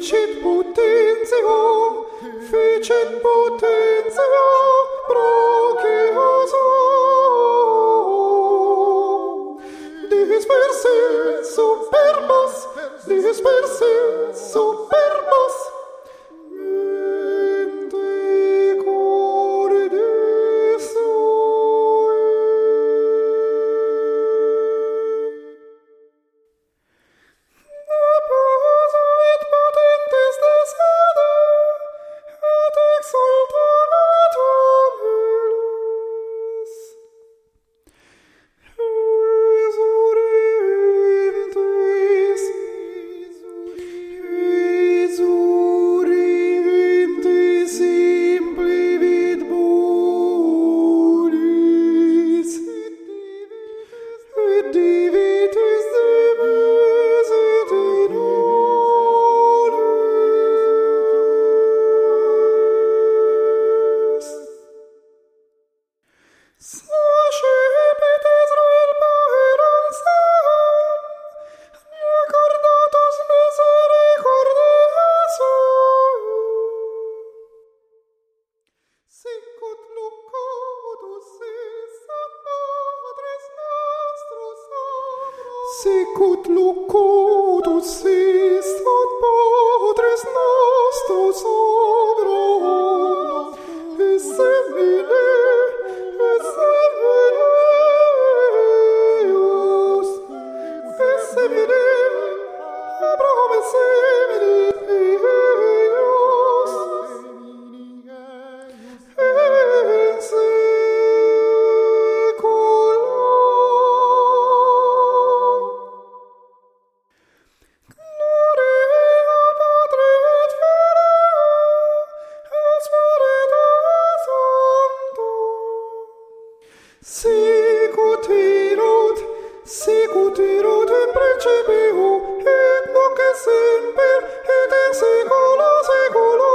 ficit potentia brachiosa, dispersis superbas, mente cordis sui. Apposavit potentes de sede, et exaltavat humilus. Exurintis implivit bonis, et divitis debesit in ones. Sacipit Israel paeram seam, recordatus misericordiae suae. Sic ut locutus est ad Patris nostros Abraham. Sic ut locutus est ad Patris nostros Abraham. Et semine eius, et semine Abraham, et semine eius, in saecula. Gloria Patri et Filii et Spiritui Sancto, sic ut erat in principio, et nunc et semper, et in saecula saeculorum.